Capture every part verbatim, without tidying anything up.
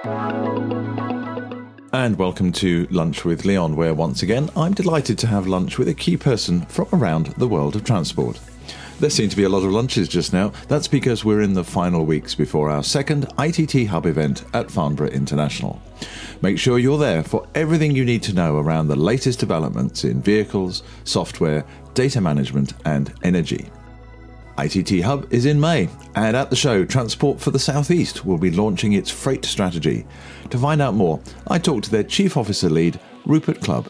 And welcome to Lunch with Leon, where once again I'm delighted to have lunch with a key person from around the world of transport. There seem to be a lot of lunches just now. That's because we're in the final weeks before our second I T T Hub event at Farnborough International. Make sure you're there for everything you need to know around the latest developments in vehicles, software, data management and energy. I T T Hub is in May, and at the show, Transport for the South East will be launching its freight strategy. To find out more, I talked to their Chief Officer Lead, Rupert Clubb.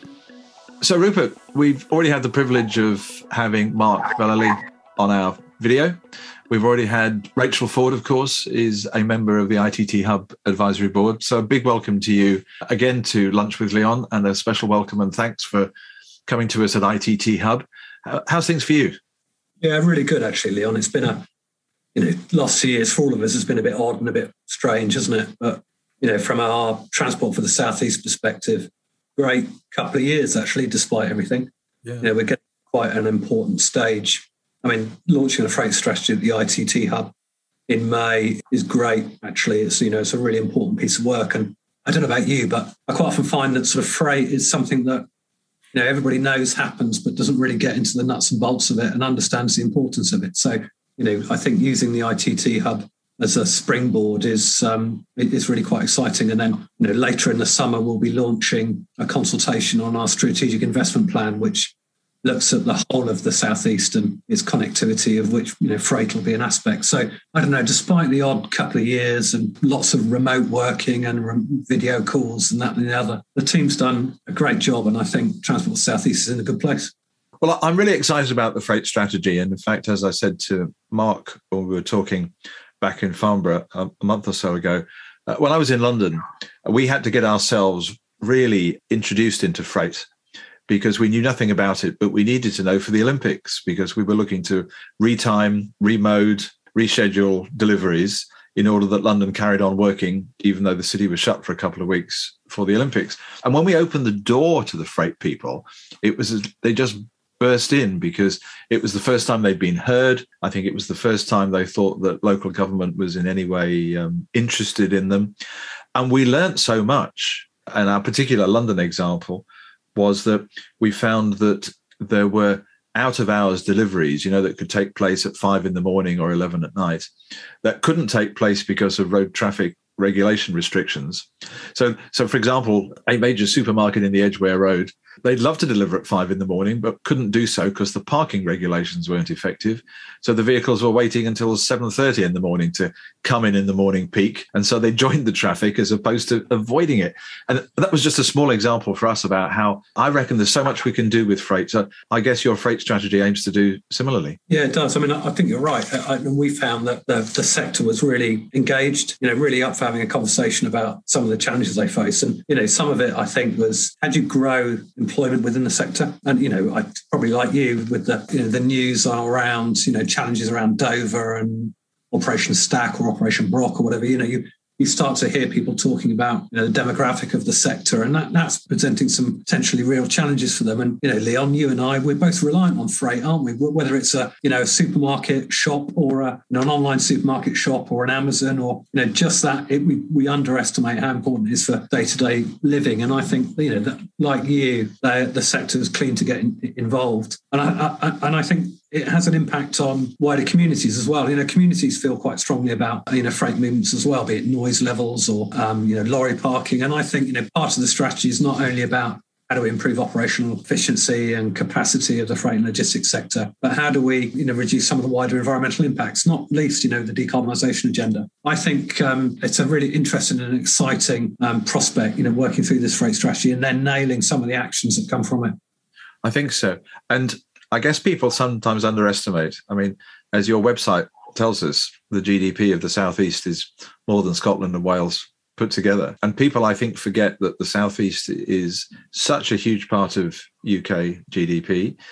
So Rupert, we've already had the privilege of having Mark Bellally on our video. We've already had Rachel Ford, of course, is a member of the I T T Hub Advisory Board. So a big welcome to you again to Lunch with Leon, and a special welcome and thanks for coming to us at I T T Hub. How's things for you? Yeah, really good, actually, Leon. It's been a, you know, last few years for all of us has been a bit odd and a bit strange, hasn't it? But, you know, from our Transport for the South East perspective, great couple of years, actually, despite everything. Yeah. You know, we're getting quite an important stage. I mean, launching a freight strategy at the I T T Hub in May is great, actually. It's, you know, it's a really important piece of work. And I don't know about you, but I quite often find that sort of freight is something that, you know, everybody knows happens, but doesn't really get into the nuts and bolts of it and understands the importance of it. So, you know, I think using the I T T Hub as a springboard is um, is really quite exciting. And then, you know, later in the summer, we'll be launching a consultation on our strategic investment plan, which looks at the whole of the Southeast and its connectivity, of which, you know, freight will be an aspect. So I don't know, despite the odd couple of years and lots of remote working and re- video calls and that and the other, the team's done a great job. And I think Transport Southeast is in a good place. Well, I'm really excited about the freight strategy. And in fact, as I said to Mark when we were talking back in Farnborough a month or so ago, uh, when I was in London, we had to get ourselves really introduced into freight, because we knew nothing about it, but we needed to know for the Olympics, because we were looking to retime, remode, reschedule deliveries in order that London carried on working, even though the city was shut for a couple of weeks for the Olympics. And when we opened the door to the freight people, it was they just burst in, because it was the first time they'd been heard. I think it was the first time they thought that local government was in any way um, interested in them. And we learnt so much. And our particular London example was that we found that there were out-of-hours deliveries, you know, that could take place at five in the morning or eleven at night, that couldn't take place because of road traffic regulation restrictions. So, so for example, a major supermarket in the Edgware Road, they'd love to deliver at five in the morning, but couldn't do so because the parking regulations weren't effective. So the vehicles were waiting until seven thirty in the morning to come in in the morning peak. And so they joined the traffic as opposed to avoiding it. And that was just a small example for us about how I reckon there's so much we can do with freight. So I guess your freight strategy aims to do similarly. Yeah, it does. I mean, I think you're right. I, I, we found that the, the sector was really engaged, you know, really up for having a conversation about some of the challenges they face. And, you know, some of it, I think, was how do you grow employment within the sector? And, you know, I probably like you with the, you know, the news around, you know, challenges around Dover and Operation Stack or Operation Brock or whatever, you know, you you start to hear people talking about, you know, the demographic of the sector, and that, that's presenting some potentially real challenges for them. And, you know, Leon, you and I, we're both reliant on freight, aren't we? Whether it's a, you know, a supermarket shop or a, you know, an online supermarket shop or an Amazon, or, you know, just that, it, we, we underestimate how important it is for day-to-day living. And I think, you know, that, like you, the, the sector is keen to get in, involved. And I, I, and I think it has an impact on wider communities as well. You know, communities feel quite strongly about, you know, freight movements as well, be it noise levels or, um, you know, lorry parking. And I think, you know, part of the strategy is not only about how do we improve operational efficiency and capacity of the freight and logistics sector, but how do we, you know, reduce some of the wider environmental impacts, not least, you know, the decarbonisation agenda. I think um, it's a really interesting and exciting um, prospect, you know, working through this freight strategy and then nailing some of the actions that come from it. I think so. And I guess people sometimes underestimate. I mean, as your website tells us, the G D P of the Southeast is more than Scotland and Wales put together. And people, I think, forget that the Southeast is such a huge part of U K G D P.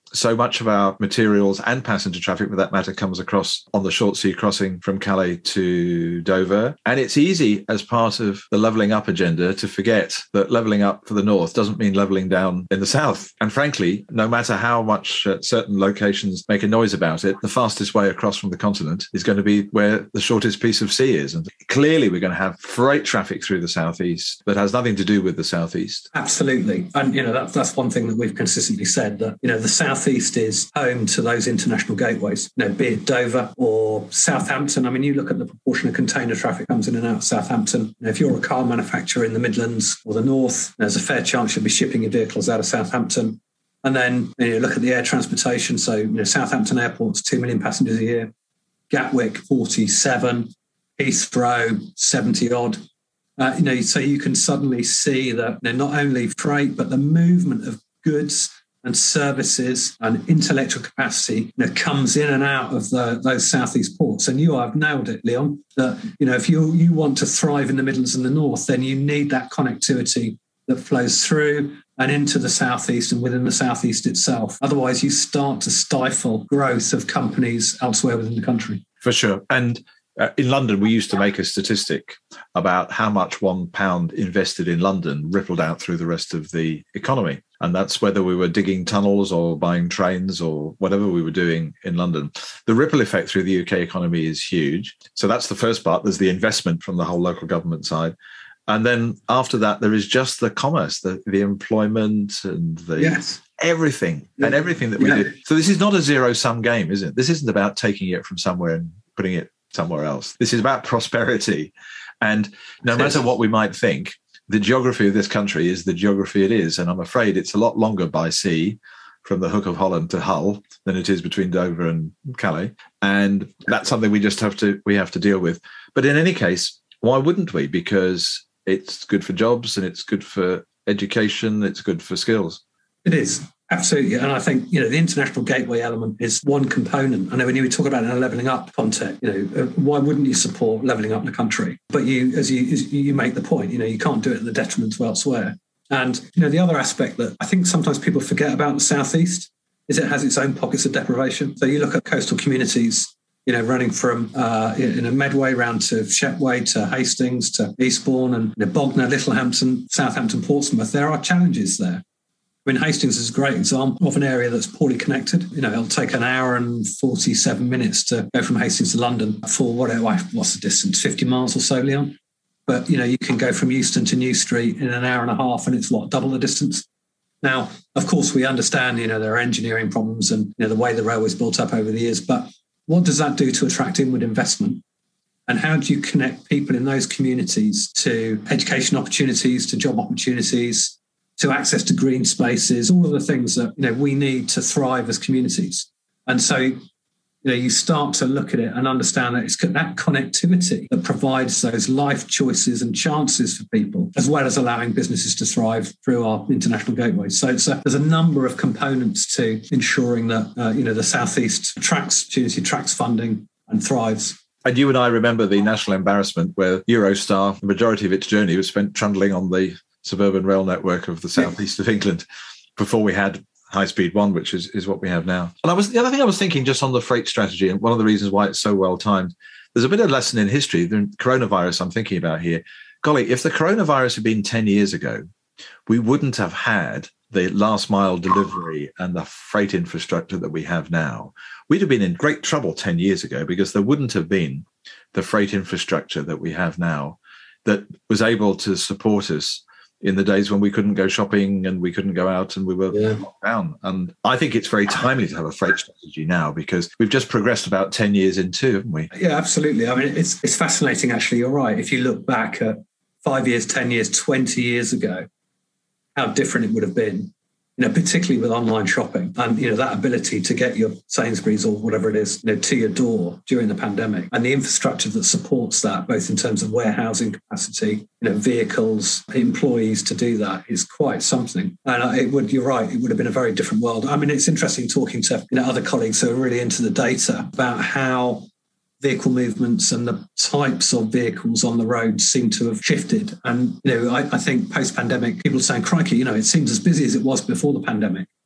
so much of our materials and passenger traffic, for that matter, comes across on the short sea crossing from Calais to Dover. And it's easy as part of the levelling up agenda to forget that levelling up for the north doesn't mean levelling down in the south. And frankly, no matter how much uh, certain locations make a noise about it, the fastest way across from the continent is going to be where the shortest piece of sea is. And clearly we're going to have freight traffic through the southeast that has nothing to do with the southeast. Absolutely. And, you know, that, that's one thing that we've consistently said, that, you know, the southeast is home to those international gateways, you know, be it Dover or Southampton. I mean, you look at the proportion of container traffic comes in and out of Southampton. You know, if you're a car manufacturer in the Midlands or the north, there's a fair chance you'll be shipping your vehicles out of Southampton. And then you know, look at the air transportation. So, you know, Southampton Airport's two million passengers a year, Gatwick, forty-seven, Heathrow, seventy odd. Uh, you know, so you can suddenly see that you know, not only freight, but the movement of goods and services and intellectual capacity you know, comes in and out of the, those southeast ports. And you have nailed it, Leon, that, you know, if you, you want to thrive in the Midlands and the north, then you need that connectivity that flows through and into the southeast and within the southeast itself. Otherwise, you start to stifle growth of companies elsewhere within the country. For sure. And uh, in London, we used to make a statistic about how much one pound invested in London rippled out through the rest of the economy. And that's whether we were digging tunnels or buying trains or whatever we were doing in London. The ripple effect through the U K economy is huge. So that's the first part. There's the investment from the whole local government side. And then after that, there is just the commerce, the, the employment and the yes. everything yeah. and everything that we yeah. do. So this is not a zero-sum game, is it? This isn't about taking it from somewhere and putting it somewhere else. This is about prosperity. And no matter what we might think, the geography of this country is the geography it is. And I'm afraid it's a lot longer by sea from the Hook of Holland to Hull than it is between Dover and Calais. And that's something we just have to, we have to deal with. But in any case, why wouldn't we? Because it's good for jobs and it's good for education. It's good for skills. It is. Absolutely. And I think, you know, the international gateway element is one component. I know when you talk about it in a levelling up context, you know, why wouldn't you support levelling up the country? But you, as you, as you make the point, you know, you can't do it at the detriment of elsewhere. And, you know, the other aspect that I think sometimes people forget about the Southeast is it has its own pockets of deprivation. So you look at coastal communities, you know, running from uh, in a Medway round to Shepway to Hastings to Eastbourne and you know, Bognor, Littlehampton, Southampton, Portsmouth. There are challenges there. I mean, Hastings is a great example of an area that's poorly connected. You know, it'll take an hour and forty-seven minutes to go from Hastings to London for whatever, what's the distance, fifty miles or so, Leon? But, you know, you can go from Euston to New Street in an hour and a half and it's what, double the distance? Now, of course, we understand, you know, there are engineering problems and, you know, the way the railway's built up over the years, but what does that do to attract inward investment? And how do you connect people in those communities to education opportunities, to job opportunities, to access to green spaces, all of the things that, you know, we need to thrive as communities? And so, you know, you start to look at it and understand that it's that connectivity that provides those life choices and chances for people, as well as allowing businesses to thrive through our international gateways. So it's a, there's a number of components to ensuring that, uh, you know, the Southeast attracts opportunity, attracts funding and thrives. And you and I remember the national embarrassment where Eurostar, the majority of its journey was spent trundling on the suburban rail network of the southeast yeah. of England before we had High Speed One, which is, is what we have now. And I was the other thing I was thinking just on the freight strategy, and one of the reasons why it's so well timed, there's a bit of lesson in history. The coronavirus I'm thinking about here. Golly, if the coronavirus had been ten years ago, we wouldn't have had the last mile delivery and the freight infrastructure that we have now. We'd have been in great trouble ten years ago because there wouldn't have been the freight infrastructure that we have now that was able to support us in the days when we couldn't go shopping and we couldn't go out and we were yeah. locked down. And I think it's very timely to have a freight strategy now because we've just progressed about ten years into, haven't we? Yeah, absolutely. I mean, it's it's fascinating, actually. You're right. If you look back at five years, ten years, twenty years ago, how different it would have been, you know, particularly with online shopping and, you know, that ability to get your Sainsbury's or whatever it is, you know, to your door during the pandemic and the infrastructure that supports that, both in terms of warehousing capacity, you know, vehicles, employees to do that is quite something. And it would, you're right, it would have been a very different world. I mean, it's interesting talking to, you know, other colleagues who are really into the data about how vehicle movements and the types of vehicles on the road seem to have shifted. And, you know, I, I think post-pandemic, people are saying, crikey, you know, it seems as busy as it was before the pandemic.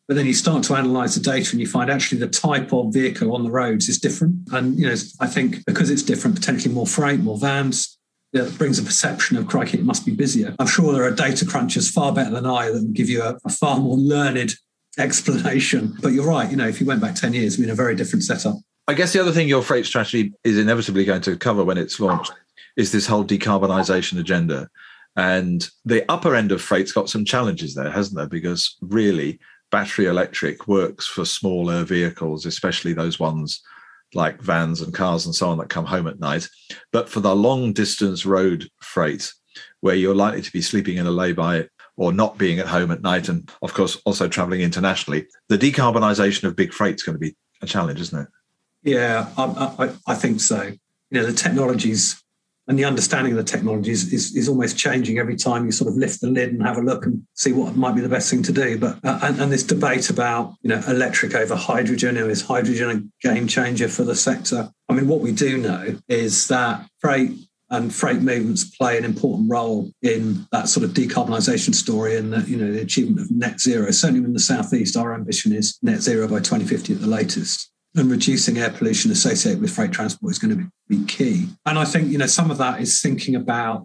But then you start to analyse the data and you find actually the type of vehicle on the roads is different. And, you know, I think because it's different, potentially more freight, more vans, yeah, it brings a perception of, crikey, it must be busier. I'm sure there are data crunchers far better than I that will give you a, a far more learned explanation. But you're right, you know, if you went back ten years, we're in a very different setup. I guess the other thing your freight strategy is inevitably going to cover when it's launched is this whole decarbonisation agenda. And the upper end of freight's got some challenges there, hasn't there? Because really, battery electric works for smaller vehicles, especially those ones like vans and cars and so on that come home at night. But for the long distance road freight, where you're likely to be sleeping in a lay-by or not being at home at night, and of course also traveling internationally, the decarbonisation of big freight is going to be a challenge, isn't it? Yeah, I, I, I think so. You know, the technologies and the understanding of the technologies is, is almost changing every time you sort of lift the lid and have a look and see what might be the best thing to do. But uh, and, and this debate about, you know, electric over hydrogen, and is hydrogen a game changer for the sector? I mean, what we do know is that freight and freight movements play an important role in that sort of decarbonisation story and the, you know, the achievement of net zero. Certainly in the Southeast, our ambition is net zero by twenty fifty at the latest. And reducing air pollution associated with freight transport is going to be, be key. And I think, you know, some of that is thinking about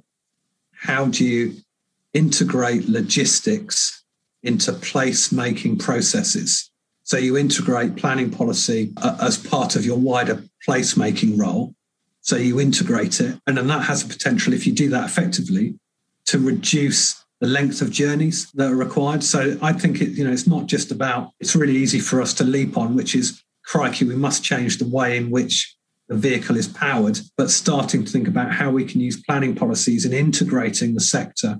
how do you integrate logistics into place-making processes. So you integrate planning policy uh, as part of your wider place-making role. So you integrate it. And then that has a potential, if you do that effectively, to reduce the length of journeys that are required. So I think, it, you know, it's not just about, it's really easy for us to leap on, which is, crikey, we must change the way in which the vehicle is powered, but starting to think about how we can use planning policies and integrating the sector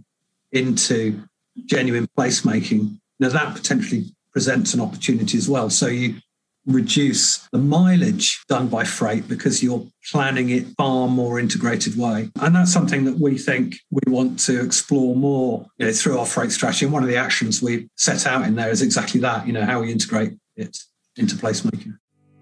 into genuine placemaking. Now, that potentially presents an opportunity as well. So you reduce the mileage done by freight because you're planning it far more integrated way. And that's something that we think we want to explore more, you know, through our freight strategy. And one of the actions we've set out in there is exactly that, you know, how we integrate it into placemaking.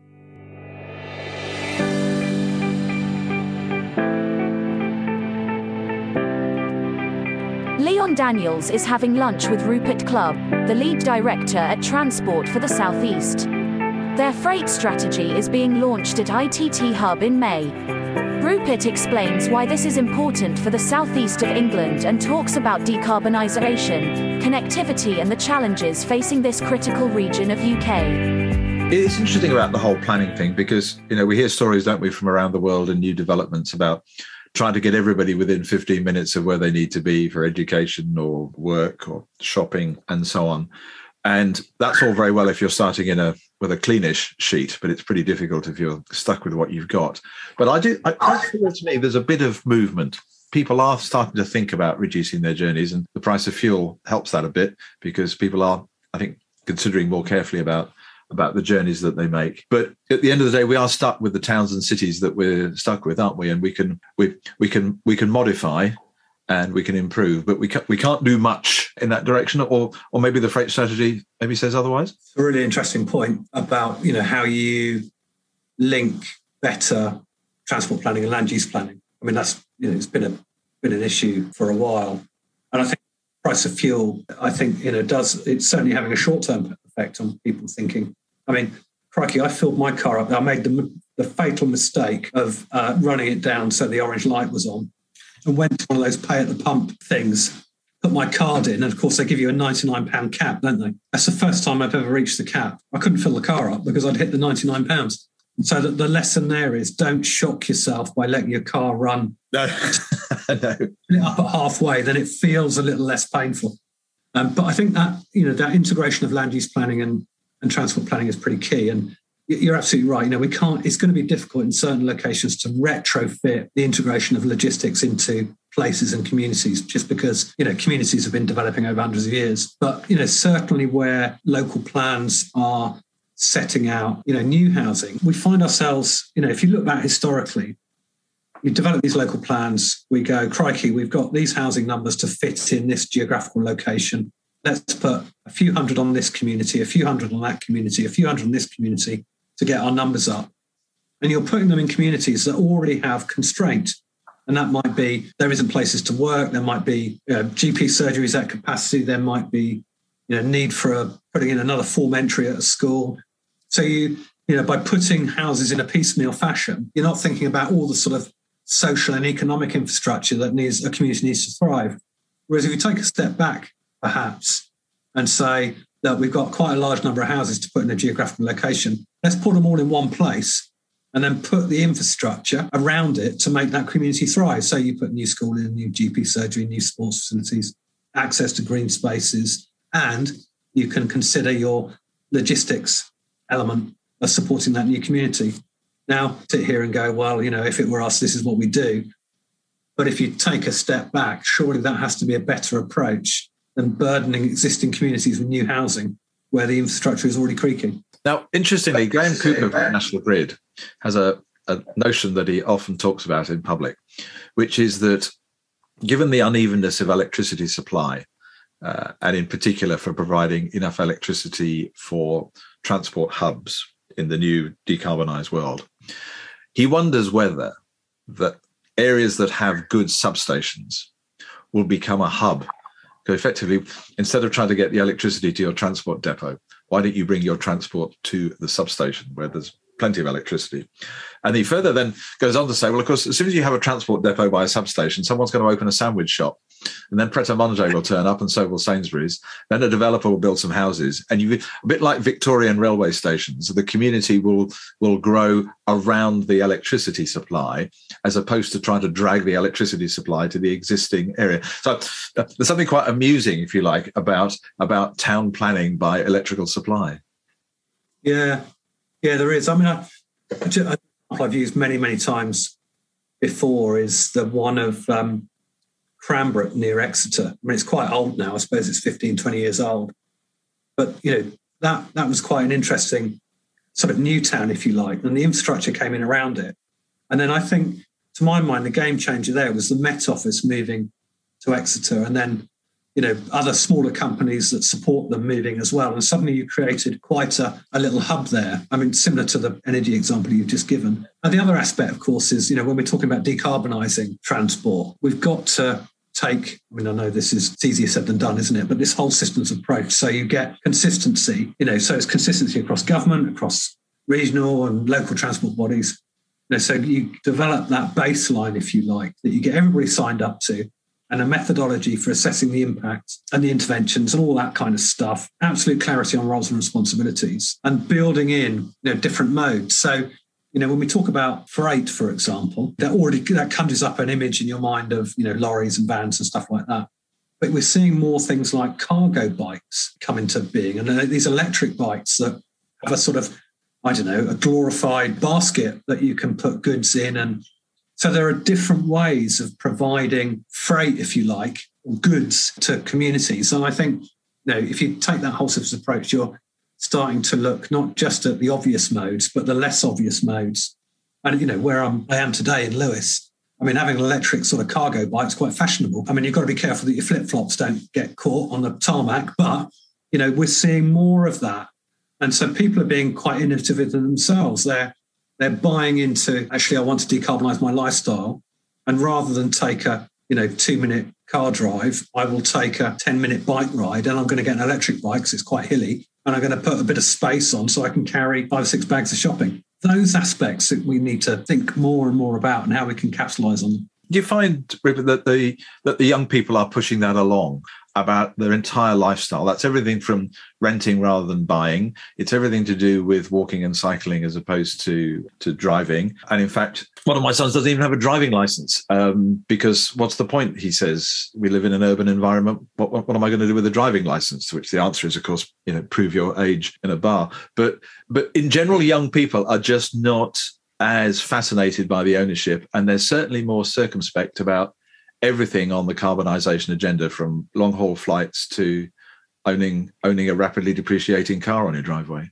Leon Daniels is having lunch with Rupert Clubb, the lead director at Transport for the Southeast. Their freight strategy is being launched at I T T Hub in May. Rupert explains why this is important for the southeast of England and talks about decarbonisation, connectivity and the challenges facing this critical region of U K. It's interesting about the whole planning thing because, you know, we hear stories, don't we, from around the world and new developments about trying to get everybody within fifteen minutes of where they need to be for education or work or shopping and so on. And that's all very well if you're starting in a with a cleanish sheet, but it's pretty difficult if you're stuck with what you've got. But I do, I, I feel to me there's a bit of movement. People are starting to think about reducing their journeys, and the price of fuel helps that a bit because people are, I think, considering more carefully about about the journeys that they make. But at the end of the day, we are stuck with the towns and cities that we're stuck with, aren't we? And we can we we can we can modify and we can improve, but we can't we can't do much in that direction. Or or maybe the freight strategy maybe says otherwise. It's a really interesting point about, you know, how you link better transport planning and land use planning. I mean, that's, you know, it's been a been an issue for a while, and I think the price of fuel, I think, you know, does it's certainly having a short term effect on people thinking. I mean, crikey, I filled my car up. I made the, the fatal mistake of uh, running it down so the orange light was on and went to one of those pay at the pump things, put my card in, and of course they give you a ninety-nine pound cap, don't they? That's the first time I've ever reached the cap. I couldn't fill the car up because I'd hit the ninety-nine pounds. So that the lesson there is don't shock yourself by letting your car run no. no. up at halfway, then it feels a little less painful. Um, but I think that, you know, that integration of land use planning and and transport planning is pretty key. And you're absolutely right. You know, we can't, it's going to be difficult in certain locations to retrofit the integration of logistics into places and communities, just because, you know, communities have been developing over hundreds of years. But, you know, certainly where local plans are setting out, you know, new housing, we find ourselves, you know, if you look back historically, you develop these local plans, we go, crikey, we've got these housing numbers to fit in this geographical location. Let's put a few hundred on this community, a few hundred on that community, a few hundred on this community to get our numbers up. And you're putting them in communities that already have constraint. And that might be there isn't places to work. There might be, you know, G P surgeries at capacity. There might be, you know, need for a, putting in another form entry at a school. So you, you know, by putting houses in a piecemeal fashion, you're not thinking about all the sort of social and economic infrastructure that needs a community needs to thrive. Whereas if you take a step back, perhaps, and say that we've got quite a large number of houses to put in a geographical location, let's put them all in one place and then put the infrastructure around it to make that community thrive. So you put a new school in, new G P surgery, new sports facilities, access to green spaces, and you can consider your logistics element of supporting that new community. Now, sit here and go, well, you know, if it were us, this is what we do. But if you take a step back, surely that has to be a better approach than burdening existing communities with new housing where the infrastructure is already creaking. Now, interestingly, Graham Cooper from National Grid has a, a notion that he often talks about in public, which is that given the unevenness of electricity supply, uh, and in particular for providing enough electricity for transport hubs in the new decarbonised world, he wonders whether that areas that have good substations will become a hub. So effectively, instead of trying to get the electricity to your transport depot, why don't you bring your transport to the substation where there's plenty of electricity? And he further then goes on to say, well, of course, as soon as you have a transport depot by a substation, someone's going to open a sandwich shop, and then Pret a Manger will turn up, and so will Sainsbury's. Then a developer will build some houses, and you, a bit like Victorian railway stations, the community will will grow around the electricity supply, as opposed to trying to drag the electricity supply to the existing area. So uh, there's something quite amusing, if you like, about about town planning by electrical supply. Yeah, yeah, there is. I mean, I, I, I've used many, many times before is the one of um, Cranbrook near Exeter. I mean, it's quite old now. I suppose it's fifteen, twenty years old. But, you know, that that was quite an interesting sort of new town, if you like, and the infrastructure came in around it. And then I think, to my mind, the game changer there was the Met Office moving to Exeter, and then, you know, other smaller companies that support them moving as well. And suddenly you created quite a, a little hub there. I mean, similar to the energy example you've just given. And the other aspect, of course, is, you know, when we're talking about decarbonising transport, we've got to take, I mean, I know this is it's easier said than done, isn't it? But this whole systems approach. So you get consistency, you know, so it's consistency across government, across regional and local transport bodies. You know, so you develop that baseline, if you like, that you get everybody signed up to, and a methodology for assessing the impact and the interventions and all that kind of stuff, absolute clarity on roles and responsibilities, and building in, you know, different modes. So, you know, when we talk about freight, for example, that already that conjures up an image in your mind of, you know, lorries and vans and stuff like that. But we're seeing more things like cargo bikes come into being, and these electric bikes that have a sort of, I don't know, a glorified basket that you can put goods in. And so there are different ways of providing freight, if you like, or goods to communities. And I think, you know, if you take that whole systems approach, you're starting to look not just at the obvious modes, but the less obvious modes. And, you know, where I'm, I am today in Lewes, I mean, having an electric sort of cargo bike is quite fashionable. I mean, you've got to be careful that your flip-flops don't get caught on the tarmac, but, you know, we're seeing more of that. And so people are being quite innovative in themselves. They're, they're buying into, actually, I want to decarbonise my lifestyle. And rather than take a, you know, two-minute car drive, I will take a ten-minute bike ride, and I'm going to get an electric bike because it's quite hilly, and I'm going to put a bit of space on so I can carry five or six bags of shopping. Those aspects that we need to think more and more about and how we can capitalise on them. Do you find, Rupert, that the that the young people are pushing that along about their entire lifestyle? That's everything from renting rather than buying. It's everything to do with walking and cycling as opposed to, to driving. And in fact, one of my sons doesn't even have a driving license um, because what's the point? He says, we live in an urban environment. What, what, what am I going to do with a driving license? To which the answer is, of course, you know, prove your age in a bar. But but in general, young people are just not as fascinated by the ownership, and they're certainly more circumspect about everything on the carbonisation agenda, from long-haul flights to owning owning a rapidly depreciating car on your driveway.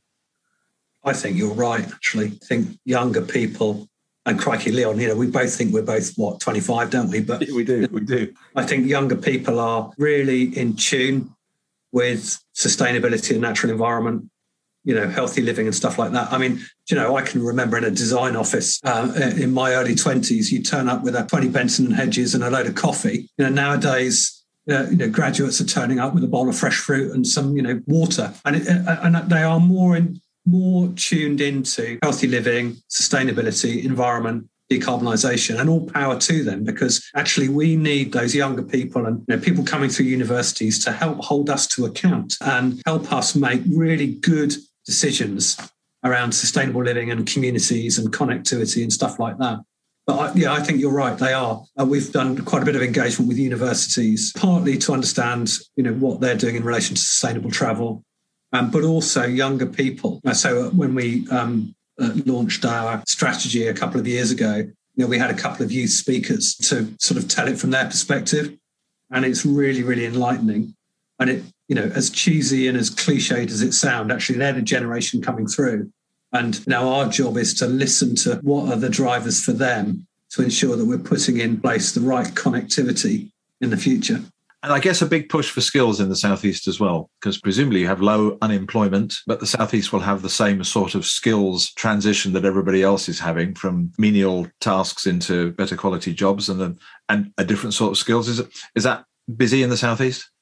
I think you're right, actually. I think younger people, and crikey, Leon, you know, we both think we're both, what, twenty-five, don't we? But we do, we do. I think younger people are really in tune with sustainability and natural environment, you know, healthy living and stuff like that. I mean, you know, I can remember in a design office uh, in my early twenties, you turn up with a twenty Benson and Hedges and a load of coffee. You know, nowadays, uh, you know, graduates are turning up with a bowl of fresh fruit and some, you know, water. And, it, and they are more in, more tuned into healthy living, sustainability, environment, decarbonisation, and all power to them, because actually we need those younger people and you know, people coming through universities to help hold us to account and help us make really good decisions around sustainable living and communities and connectivity and stuff like that. But I, yeah, I think you're right. They are. Uh, we've done quite a bit of engagement with universities, partly to understand, you know, what they're doing in relation to sustainable travel, um, but also younger people. Uh, so when we um, uh, launched our strategy a couple of years ago, you know, we had a couple of youth speakers to sort of tell it from their perspective, and it's really, really enlightening. And it, you know, as cheesy and as cliched as it sounds, actually they're the generation coming through. And now our job is to listen to what are the drivers for them to ensure that we're putting in place the right connectivity in the future. And I guess a big push for skills in the Southeast as well, because presumably you have low unemployment, but the Southeast will have the same sort of skills transition that everybody else is having, from menial tasks into better quality jobs and a, and a different sort of skills. Is it, is that busy in the Southeast?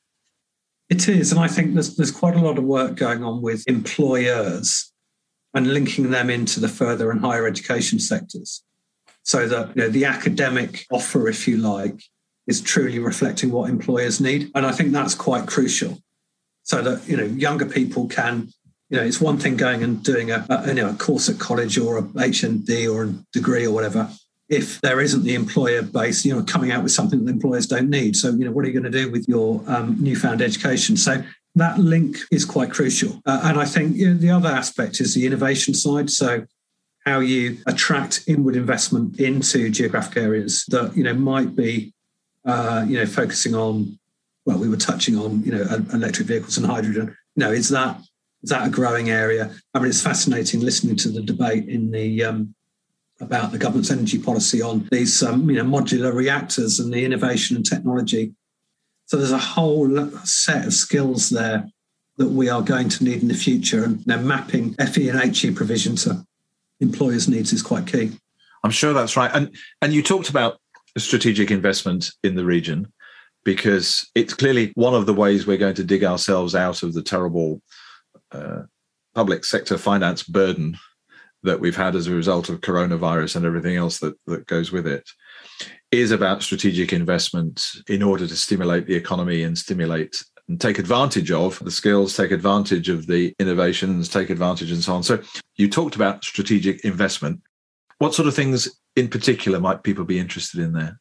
It is. And I think there's, there's quite a lot of work going on with employers and linking them into the further and higher education sectors, so that you know, the academic offer, if you like, is truly reflecting what employers need. And I think that's quite crucial, so that you know younger people can, you know, it's one thing going and doing a, a you know a course at college or a H N D or a degree or whatever, if there isn't the employer base, you know, coming out with something that employers don't need. So you know, what are you going to do with your um, newfound education? So that link is quite crucial. Uh, and I think you know, the other aspect is the innovation side. So how you attract inward investment into geographic areas that, you know, might be, uh, you know, focusing on, well, we were touching on, you know, electric vehicles and hydrogen. You know, is that is that a growing area? I mean, it's fascinating listening to the debate in the um, about the government's energy policy on these, um, you know, modular reactors and the innovation and technology. So there's a whole set of skills there that we are going to need in the future. And you know, mapping F E and H E provision to employers' needs is quite key. I'm sure that's right. And and you talked about strategic investment in the region, because it's clearly one of the ways we're going to dig ourselves out of the terrible uh, public sector finance burden that we've had as a result of coronavirus and everything else that, that goes with it, is about strategic investment in order to stimulate the economy and stimulate and take advantage of the skills, take advantage of the innovations, take advantage and so on. So you talked about strategic investment. What sort of things in particular might people be interested in there?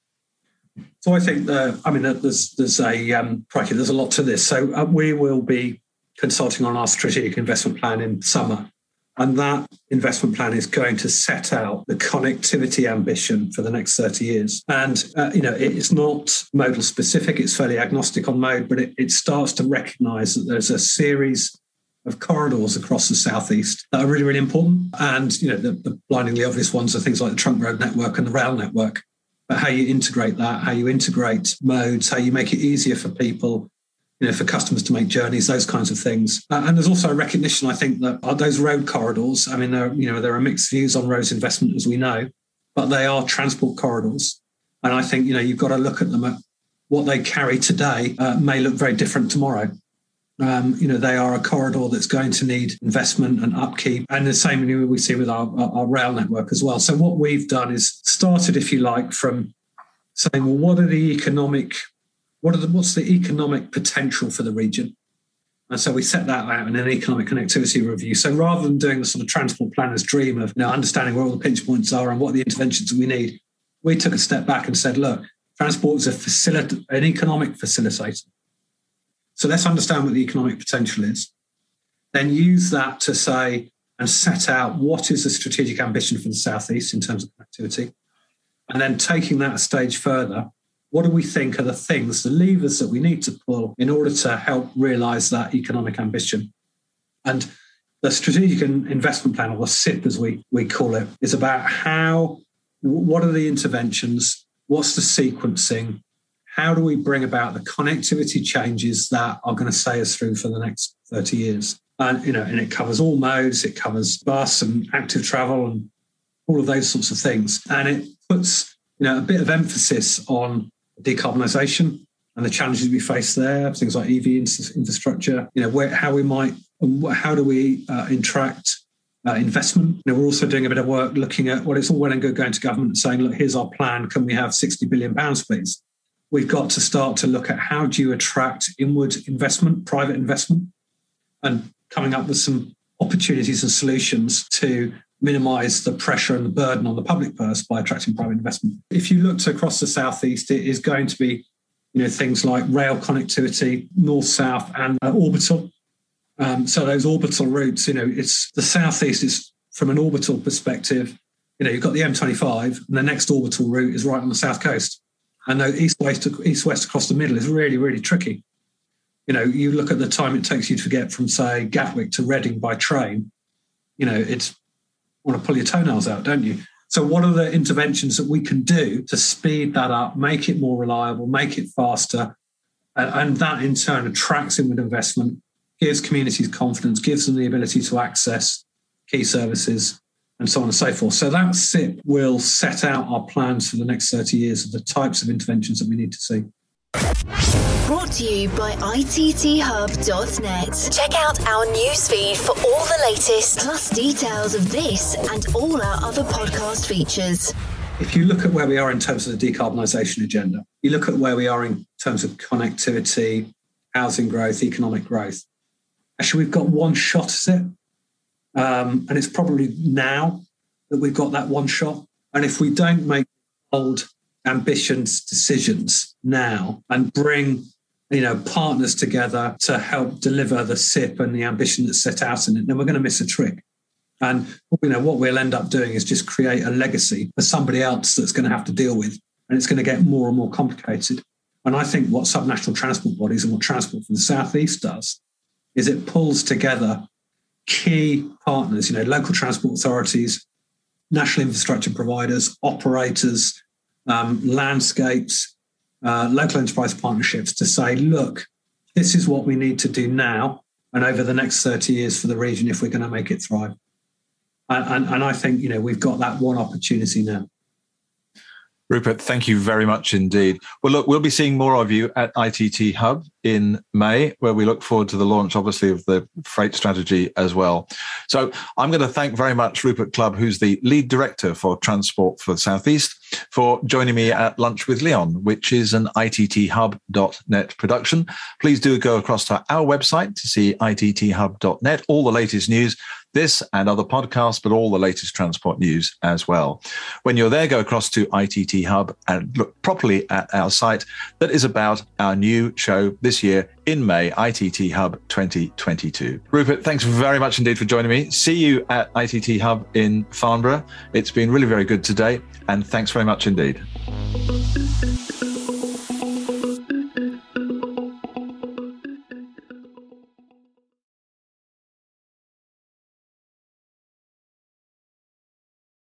So I think, uh, I mean, there's there's a, um, crikey, there's a lot to this. So uh, we will be consulting on our strategic investment plan in summer. And that investment plan is going to set out the connectivity ambition for the next thirty years. And, uh, you know, it's not modal specific, it's fairly agnostic on mode, but it, it starts to recognise that there's a series of corridors across the Southeast that are really, really important. And, you know, the, the blindingly obvious ones are things like the trunk road network and the rail network. But how you integrate that, how you integrate modes, how you make it easier for people, you know, for customers to make journeys, those kinds of things. Uh, and there's also a recognition, I think, that are those road corridors, I mean, there, you know, there are mixed views on roads investment, as we know, but they are transport corridors. And I think, you know, you've got to look at them at what they carry today uh, may look very different tomorrow. Um, you know, they are a corridor that's going to need investment and upkeep. And the same we see with our, our, our rail network as well. So what we've done is started, if you like, from saying, well, what are the economic What are the, what's the economic potential for the region? And so we set that out in an economic connectivity review. So rather than doing the sort of transport planner's dream of, you know, understanding where all the pinch points are and what the interventions we need, we took a step back and said, look, transport is a facilit- an economic facilitator. So let's understand what the economic potential is. Then use that to say and set out what is the strategic ambition for the Southeast in terms of connectivity. And then taking that a stage further, what do we think are the things, the levers that we need to pull in order to help realise that economic ambition? And the strategic investment plan, or the S I P as we, we call it, is about how, what are the interventions, what's the sequencing, how do we bring about the connectivity changes that are going to see us through for the next thirty years? And, you know, and it covers all modes, it covers bus and active travel and all of those sorts of things. And it puts, you know, a bit of emphasis on decarbonisation and the challenges we face there, things like E V infrastructure, you know, where, how we might, how do we uh, interact uh, investment? You know, we're also doing a bit of work looking at, well, it's all well and good going to government and saying, look, here's our plan. Can we have sixty billion pounds, please? We've got to start to look at how do you attract inward investment, private investment, and coming up with some opportunities and solutions to minimise the pressure and the burden on the public purse by attracting private investment. If you looked across the southeast, it is going to be, you know, things like rail connectivity, north-south, and uh, orbital. Um, so those orbital routes, you know, it's the southeast is from an orbital perspective. You know, you've got the M twenty-five, and the next orbital route is right on the south coast. And the east-west east-west across the middle is really, really tricky. You know, you look at the time it takes you to get from, say, Gatwick to Reading by train. You know, it's want to pull your toenails out, don't you? So what are the interventions that we can do to speed that up, make it more reliable, make it faster, and, and that in turn attracts inward investment, gives communities confidence, gives them the ability to access key services, and so on and so forth. So that S I P will set out our plans for the next thirty years of the types of interventions that we need to see. Brought to you by I T T hub dot net. Check out our newsfeed for all the latest, plus details of this and all our other podcast features. If you look at where we are in terms of the decarbonisation agenda, you look at where we are in terms of connectivity, housing growth, economic growth, actually we've got one shot at it. Um, and it's probably now that we've got that one shot. And if we don't make bold, ambitious decisions now and bring, you know, partners together to help deliver the S I P and the ambition that's set out in it, then we're going to miss a trick. And, you know, what we'll end up doing is just create a legacy for somebody else that's going to have to deal with. And it's going to get more and more complicated. And I think what subnational transport bodies and what Transport for the South East does is it pulls together key partners, you know, local transport authorities, national infrastructure providers, operators, um, landscapes, uh, local enterprise partnerships to say, look, this is what we need to do now and over the next thirty years for the region if we're going to make it thrive. And, and, and I think, you know, we've got that one opportunity now. Rupert, thank you very much indeed. Well, look, we'll be seeing more of you at I T T Hub in May, where we look forward to the launch, obviously, of the freight strategy as well. So I'm going to thank very much Rupert Clubb, who's the lead director for Transport for the South East, for joining me at Lunch with Leon, which is an I T T hub dot net production. Please do go across to our website to see I T T hub dot net, all the latest news, this and other podcasts, but all the latest transport news as well. When you're there, go across to I T T Hub and look properly at our site that is about our new show this year in May, I T T Hub twenty twenty-two. Rupert, thanks very much indeed for joining me. See you at I T T Hub in Farnborough. It's been really very good today, and thanks very much indeed.